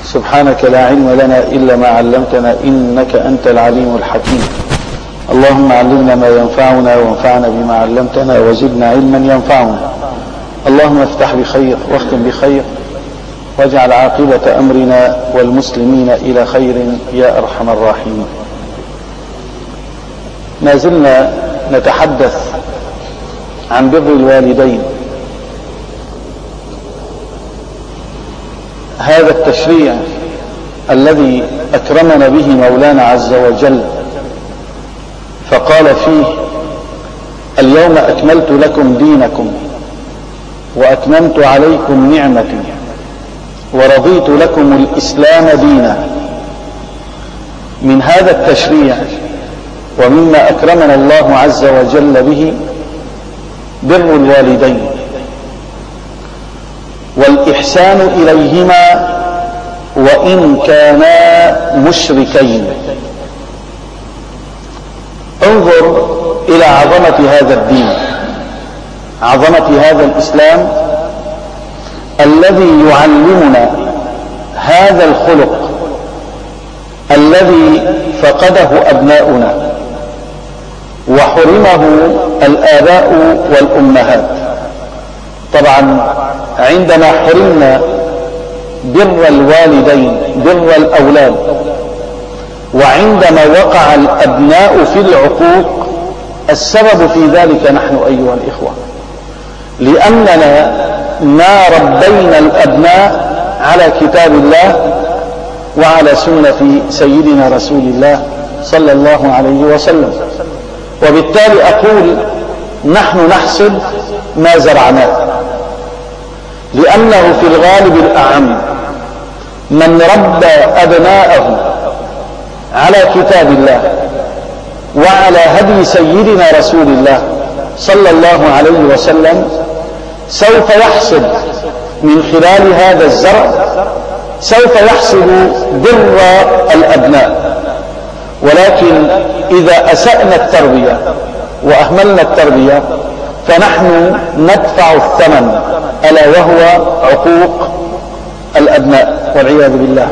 سبحانك لا علم لنا إلا ما علمتنا إنك أنت العليم الحكيم. اللهم علمنا ما ينفعنا وانفعنا بما علمتنا وزدنا علما ينفعنا. اللهم افتح بخير واختم بخير واجعل عاقبة أمرنا والمسلمين إلى خير يا أرحم الراحمين. ما زلنا نتحدث عن بر الوالدين. هذا التشريع الذي أكرمنا به مولانا عز وجل فقال فيه: اليوم أكملت لكم دينكم وأتممت عليكم نعمتي ورضيت لكم الإسلام دينا. من هذا التشريع ومما أكرمنا الله عز وجل به بر الوالدين والإحسان إليهما وإن كانا مشركين. انظر إلى عظمة هذا الدين، عظمة هذا الإسلام الذي يعلمنا هذا الخلق الذي فقده أبناؤنا وحرمه الآباء والأمهات. طبعا عندما حرمنا بر الوالدين بر الأولاد وعندما وقع الأبناء في العقوق السبب في ذلك نحن أيها الإخوة، لأننا ما ربينا الأبناء على كتاب الله وعلى سنة سيدنا رسول الله صلى الله عليه وسلم. وبالتالي أقول نحن نحصد ما زرعناه، لأنه في الغالب الأعم من ربى أبناءه على كتاب الله وعلى هدي سيدنا رسول الله صلى الله عليه وسلم سوف يحصد من خلال هذا الزرع، سوف يحصد بر الأبناء. ولكن إذا أسأنا التربية وأهملنا التربية فنحن ندفع الثمن، ألا وهو عقوق الأبناء والعياذ بالله.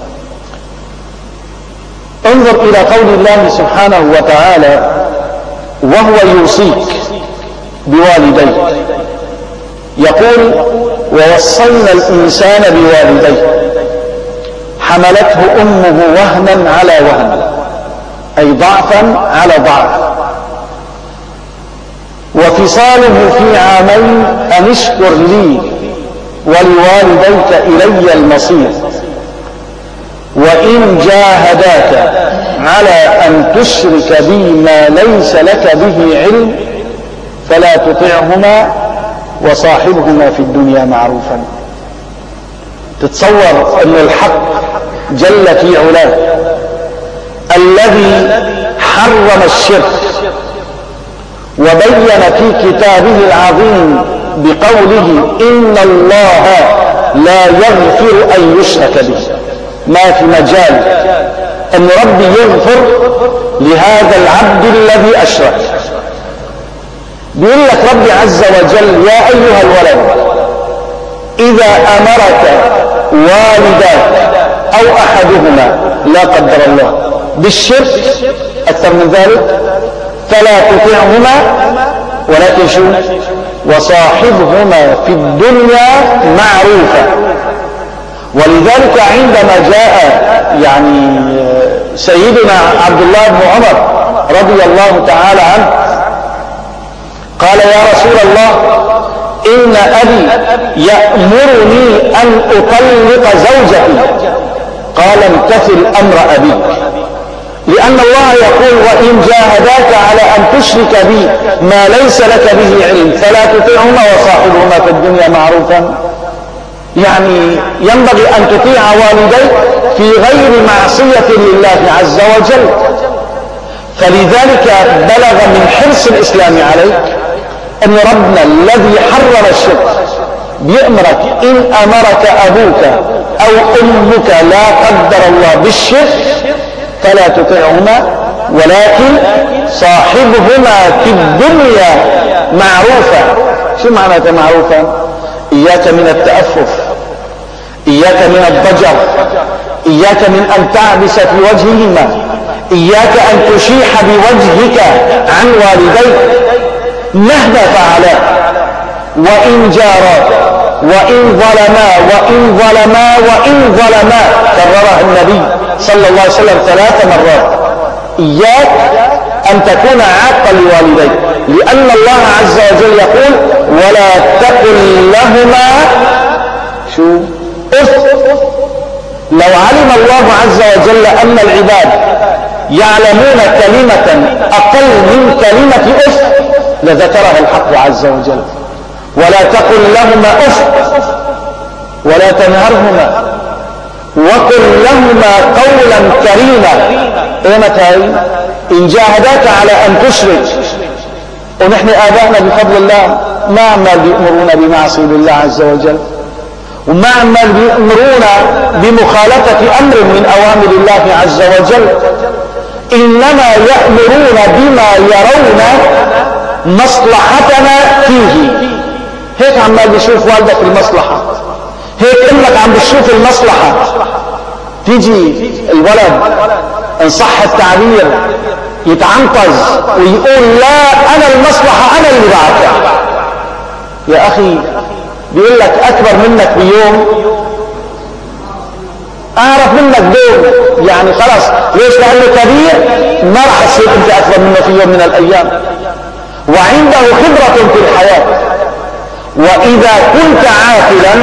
انظر إلى قول الله سبحانه وتعالى وهو يوصيك بوالديك، يقول: ووصينا الإنسان بوالديه حملته أمه وهنا على وهن، أي ضعفا على ضعف، وفصاله في عامين أن اشكر لي ولوالديك إلي المصير، وإن جاهداك على أن تشرك بي ما ليس لك به علم فلا تطعهما وصاحبهما في الدنيا معروفا. تتصور أن الحق جل في علاه الذي حرم الشرك وبين في كتابه العظيم بقوله: إن الله لا يغفر أن يشرك به. ما في مجال أن ربي يغفر لهذا العبد الذي أشرك. بيقول لك ربي عز وجل: يا أيها الولد إذا أمرك والداك أو أحدهما لا قدر الله بالشرك أكثر من ذلك فلا تطعهما، ولكن شو؟ وصاحبهما في الدنيا معروفا. ولذلك عندما جاء سيدنا عبد الله بن عمر رضي الله تعالى عنه قال: يا رسول الله إن أبي يأمرني أن أطلق زوجتي. قال: امتثل أمر أبيك، لأن الله يقول: وإن جاهداك على أن تشرك بي ما ليس لك به علم فلا تطعهما وصاحبهما في الدنيا معروفا. يعني ينبغي أن تطيع والديك في غير معصية لله عز وجل. فلذلك بلغ من حرص الإسلام عليك أن ربنا الذي حرم الشرك بيأمرك: إن أمرك أبوك أو أمك لا قدر الله بالشرك فلا تطعهما، ولكن صاحبهما في الدنيا معروفا. شو معنى معروفا؟ إياك من التأفف، إياك من الضجر، إياك من أن تعبس في وجههما، إياك أن تشيح بوجهك عن والديك مهما فعلا، وإن جارا وإن ظلما كررها النبي صلى الله عليه وسلم 3 مرات. إياك أن تكون عاقا لوالديك، لأن الله عز وجل يقول ولا تقل لهما شو أف. لو علم الله عز وجل أن العباد يعلمون كلمة أقل من كلمة أف لذكرها الحق عز وجل. ولا تقل لهما أف ولا تنهرهما وقل لهما قولا كريما. ايمت هاي؟ إن جاهداك على أن تشرك، ونحن آبائنا بفضل الله ما عمال بيأمرونا بمعصية الله عز وجل، وما عمال بيأمرونا بمخالفة أمر من أوامر الله عز وجل، إنما يأمرون بما يرون مصلحتنا فيه. هيك عمال بيشوف والدك المصلحة، هيك امك عم بتشوف المصلحة. تيجي الولد ان صح التعبير يتعنطز ويقول لا انا المصلحة انا اللي بعرفها. يا اخي بيقول لك اكبر منك بيوم اعرف منك دور، يعني خلاص ليش؟ لانه كبير ما راح تصير انت اكبر منه في يوم من الايام، وعنده خبرة في الحياة. واذا كنت عاقلا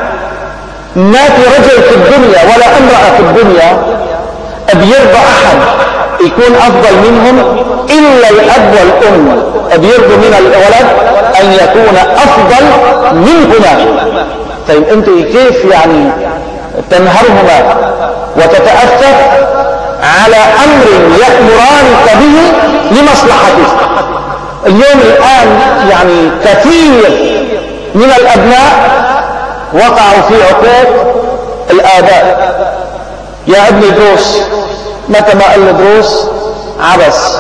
ما في رجل في الدنيا ولا امرأة في الدنيا بيرضى احد يكون افضل منهم الا الاب والام، بيرضوا من الولد ان يكون افضل منهما. طيب انت كيف يعني تنهرهما وتتأثر على امر يأمرانك به لمصلحتك؟ اليوم الان يعني كثير من الابناء وقعوا في عقوق الآباء. يا ابني دروس، متى ما قال له دروس عبس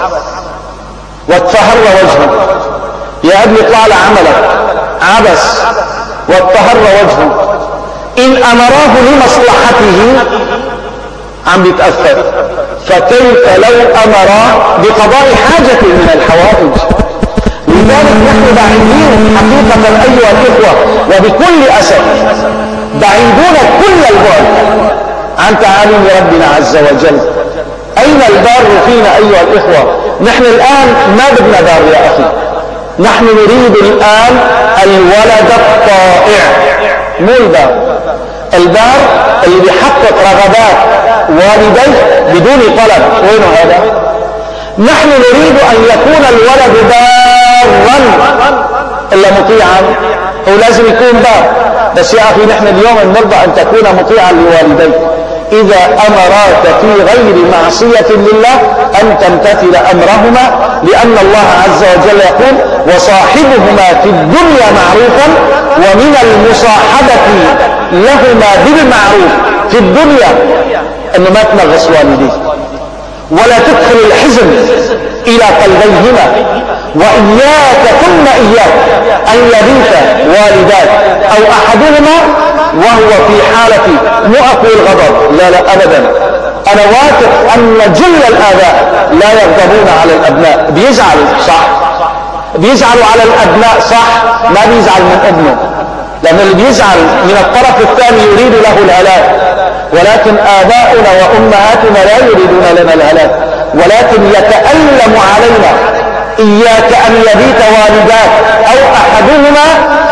واتفهر وجهه. يا ابني اطلع لعملك عبس واتفهر وجهه. إن أمراه لمصلحته عم بيتأثر، فكيف لو أمراه بقضاء حاجة من الحوائج؟ لذلك نحن بعيدين حقيقة أيها الإخوة وبكل أسف، بعيدون كل البعد عن تعاليم ربنا عز وجل. أين البار فينا أيها الإخوة؟ نحن الآن ما بدنا بار يا أخي، نحن نريد الآن الولد الطائع، مو البار. البار اللي بيحقق رغبات والديه بدون طلب، وين هذا؟ نحن نريد أن يكون الولد بارا إلا مطيعا، هو لازم يكون بار. بس يا أخي نحن اليوم نرضى أن تكون مطيعا لوالديك إذا أمراك في غير معصية لله أن تمتثل أمرهما، لأن الله عز وجل يقول وصاحبهما في الدنيا معروفا، ومن المصاحبة لهما بالمعروف في الدنيا أنه ما تنغص والديك ولا تدخل الحزن إلى قلبيهما، وإياك ثم إياك أن يبيت والداك أو أحدهما وهو في حالة مو أقول غضب، لا لا أبدا، أنا واثق أن جل الآباء لا يغضبون على الأبناء، بيزعلوا صح، بيزعلوا على الأبناء صح، ما بيزعل من ابنه، لأن اللي بيزعل من الطرف الثاني يريد له الهلاك. ولكن آباؤنا وأمهاتنا لا يريدون لنا الهلاك، ولكن يتألم علينا. إياك أن يبيت والداك أو أحدهما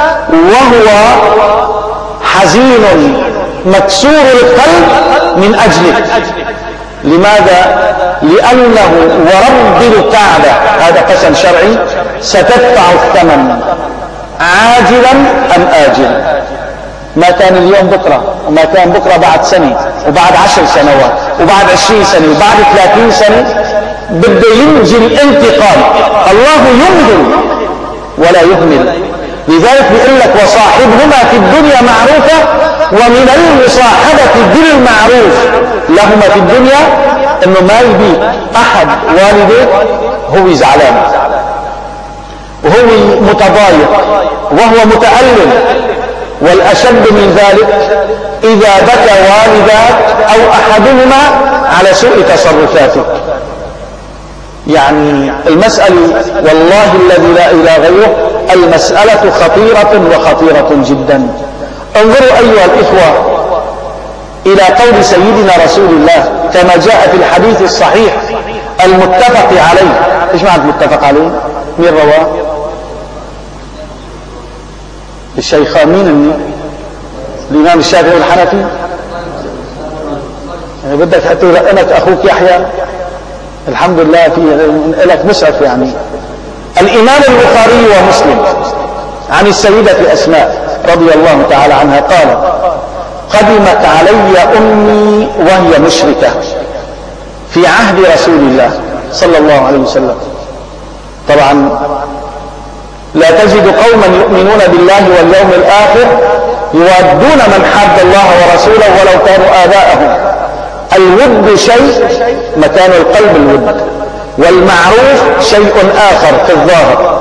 وهو حزين مكسور القلب من أجلك. لماذا؟ لأنه ورب الكعبة، هذا قسم شرعي، ستدفع الثمن عاجلا أم آجلا. ما كان اليوم بكرة، وما كان بكرة بعد سنة، وبعد 10 سنوات، وبعد 20 سنة، وبعد 30 سنة بده ينزل انتقام. الله يمهل ولا يهمل. لذلك بيقول لك وصاحبهما في الدنيا معروفة، ومن المصاحبة بالمعروف لهما في الدنيا انه ما يبيت احد والديه هو زعلان وهو متضايق وهو متألم والأشد من ذلك إذا بكى والداك أو أحدهما على سوء تصرفاتك. يعني المسألة والله الذي لا إله غيره المسألة خطيرة وخطيرة جدا. انظروا أيها الإخوة إلى قول سيدنا رسول الله كما جاء في الحديث الصحيح المتفق عليه. إيش معنى المتفق عليه؟ مين رواه؟ الشيخان. مين؟ الإمام الشافعي والحنفي. يعني بدك حتى يلقنك أخوك يحيى الحمد لله في لك مسعف. يعني الإمام البخاري ومسلم عن السيدة أسماء رضي الله تعالى عنها قال: قدمت علي أمي وهي مشركة في عهد رسول الله صلى الله عليه وسلم. طبعا لا تجد قوما يؤمنون بالله واليوم الآخر يودون من حاد الله ورسوله ولو كانوا آباءهم. الود شيء مكان القلب الود، والمعروف شيء آخر في الظاهر.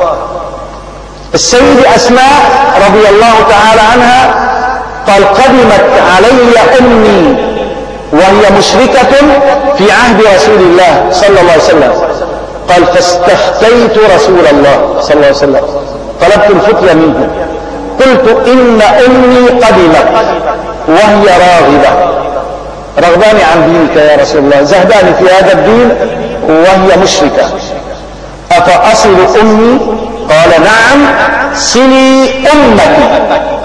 السيدة أسماء رضي الله تعالى عنها قال: قدمت علي أمي وهي مشركة في عهد رسول الله صلى الله عليه وسلم. قال: فاستفتيت رسول الله صلى الله عليه وسلم، طلبت الفتية منه، قلت: إن أمي قدمت وهي راغبة، رغباني عن دينك يا رسول الله، زهداني في هذا الدين وهي مشركة، أفأصل أمي؟ قال: نعم، صلي أمك،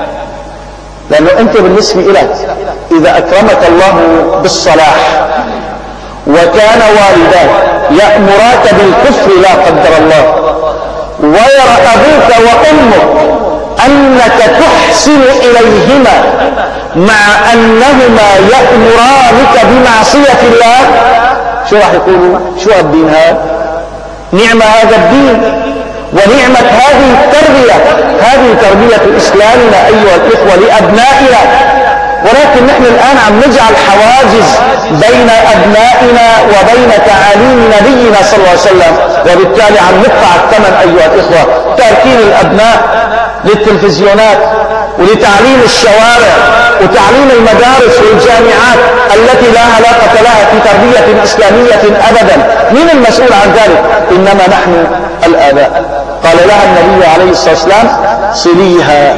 لأنه أنت بالنسبة إليك إذا أكرمك الله بالصلاح وكان والداك يأمراك بالكفر لا قدر الله، ويرى أبوك وأمك أنك تحسن إليهما مع أنهما يأمرانك بمعصية الله، شو راح يقولوا؟ شو الدين هذا؟ نعم هذا الدين ونعمة هذه التربية، هذه تربية إسلامنا أيها الإخوة لأبنائنا. ولكن نحن الآن عم نجعل حواجز بين أبنائنا وبين تعاليم نبينا صلى الله عليه وسلم، وبالتالي عم ندفع الثمن أيها الإخوة. تركين الأبناء للتلفزيونات ولتعليم الشوارع وتعليم المدارس والجامعات التي لا علاقة لها في تربية إسلامية أبدا. من المسؤول عن ذلك؟ إنما نحن الآباء. قال لها النبي عليه الصلاة والسلام: صليها.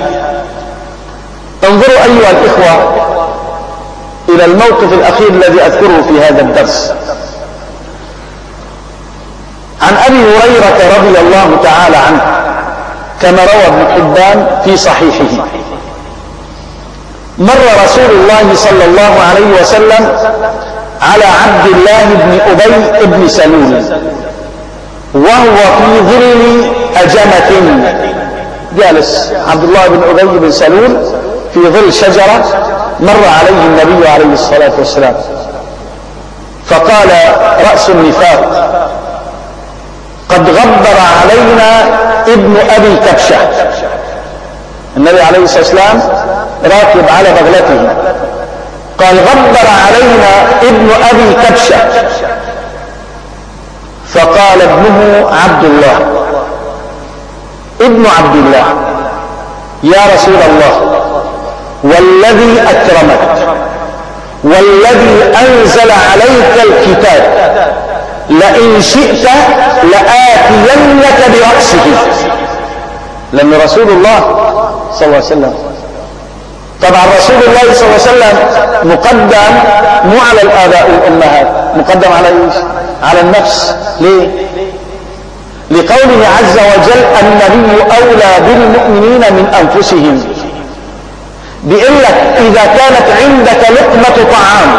انظروا أيها الإخوة إلى الموقف الأخير الذي أذكره في هذا الدرس. عن أبي هريرة رضي الله تعالى عنه كما روى ابن حبان في صحيحه: مر رسول الله صلى الله عليه وسلم على عبد الله بن أبي بن سلول وهو في ظل أجمة. جالس عبد الله بن أبي بن سلول في ظل شجرة، مر عليه النبي عليه الصلاة والسلام فقال: رأس النفاق، قد غبر علينا ابن أبي كبشة. النبي عليه الصلاة والسلام راكب على بغلته، قال: غبر علينا ابن أبي كبشة. فقال ابنه عبد الله ابن عبد الله: يا رسول الله، والذي أكرمك والذي أنزل عليك الكتاب لئن شئت لآتينك برأسه. لأن رسول الله صلى الله عليه وسلم، طبعا رسول الله صلى الله عليه وسلم مقدم مو على الآباء والأمهات، مقدم على ايش؟ على النفس. ليه؟ لقوله عز وجل: النبي أولى بالمؤمنين من أنفسهم. بيقول لك إذا كانت عندك لقمة طعام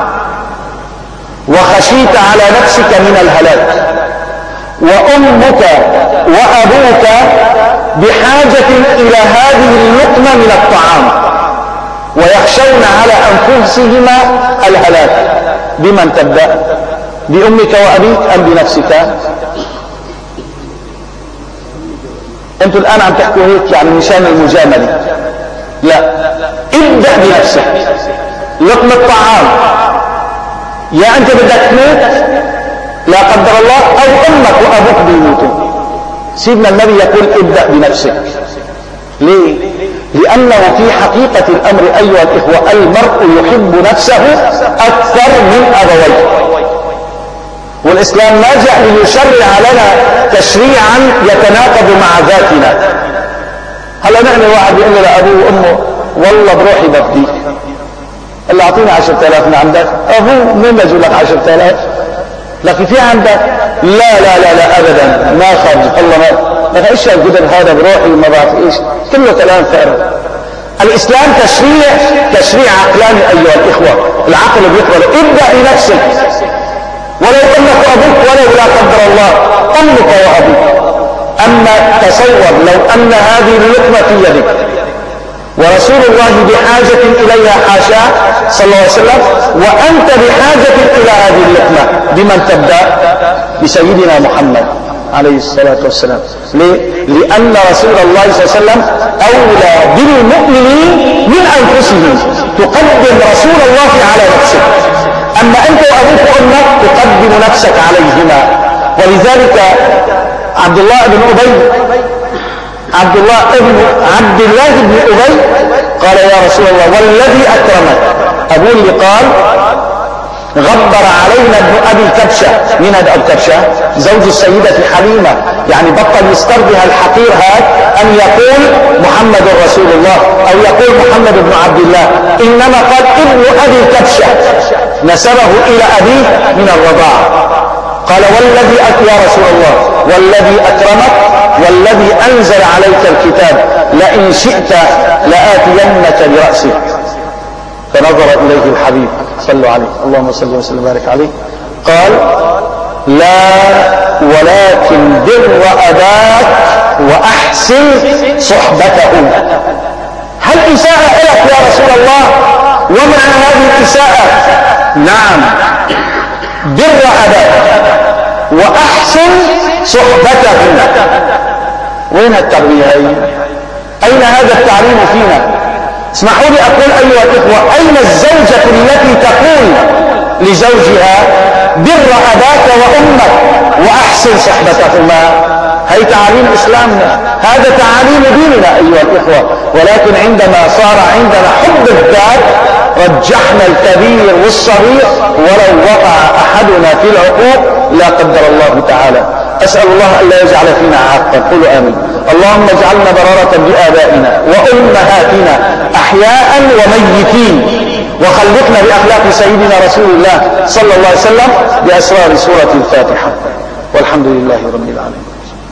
وخشيت على نفسك من الهلاك، وأمك وأبوك بحاجة إلى هذه اللقمة من الطعام ويخشون على أنفسهما الهلاك، بمن تبدأ؟ بأمك وأبيك أم بنفسك؟ أنتوا الآن عم تحكوا هيك يعني مشان المجاملة. لا، ابدأ بنفسك. لقمة طعام، يا أنت بدك تموت لا قدر الله، أو أمك وأبوك بيموتوا، سيدنا النبي يقول ابدأ بنفسك. ليه؟ لأنه في حقيقة الأمر أيها الإخوة المرء يحب نفسه أكثر من أبويه، والإسلام ما جاء ليشرع لنا تشريعا يتناقض مع ذاتنا. هلا نحن واحد يقول لأبوه وأمه والله بروحي بفديك، قال له أعطيني 10,000 من عندك، أبوه مين بيجيب لك 10,000؟ لكن في عندك لا لا لا لا أبدا ما خرج والله ما لك إيش القدر هذا بروحي وما بعرف إيش، كله كلام فارغ. الإسلام تشريع عقلاني أيها الإخوة، العقل بيقبل. ابدأ بنفسك ولو أنك أبوك ولو لا قدر الله أمك وأبوك. أما تصور لو أن هذه اللقمة في يدك ورسول الله بحاجة إليها حاشاه صلى الله عليه وسلم، وأنت بحاجة إلى هذه اللقمة، بمن تبدأ؟ بسيدنا محمد عليه الصلاة والسلام. ليه؟ لأن رسول الله صلى الله عليه وسلم أولى بالمؤمنين من أنفسهم، تقدم رسول الله على نفسك. أما أنت وأبوك وأمك تقدم نفسك عليهما. ولذلك عبد الله بن أبي قال يا رسول الله والذي أكرمك، أبوه اللي قال غبر علينا ابن أبي الكبشة. من هذا أبو كبشة؟ زوج السيدة حليمة، يعني بطل يسترضيها الحقير هذا أن يقول محمد رسول الله أو يقول محمد بن عبد الله، إنما قال ابن أبي الكبشة، نسبه إلى أبيه من الرضاعة. قال والذي يا رسول الله والذي أكرمك والذي أنزل عليك الكتاب لئن شئت لآتينك برأسك. فنظر إليه الحبيب صلوا عليه اللهم صل وسلم وبارك عليه، قال لا ولكن بر أباك وأحسن صحبته. هل إساءة لك يا رسول الله؟ ومع هذه الإساءة نعم بر أباك وأحسن صحبته. وين التربية هي؟ أين هذا التعليم فينا؟ اسمحوا لي أقول أيها الإخوة، أين الزوجة التي تقول لزوجها بر أباك وأمك وأحسن صحبتهما؟ هي تعاليم إسلامنا، هذا تعاليم ديننا أيها الإخوة. ولكن عندما صار عندنا حب الذات رجحنا الكبير والصغير، ولو وقع أحدنا في العقوق لا قدر الله تعالى. أسأل الله أن لا يجعل فينا عاقا. قولوا آمين. اللهم اجعلنا بررة بآبائنا وأمهاتنا أحياء وميتين، وخلقنا بأخلاق سيدنا رسول الله صلى الله عليه وسلم بأسرار سورة الفاتحة، والحمد لله رب العالمين.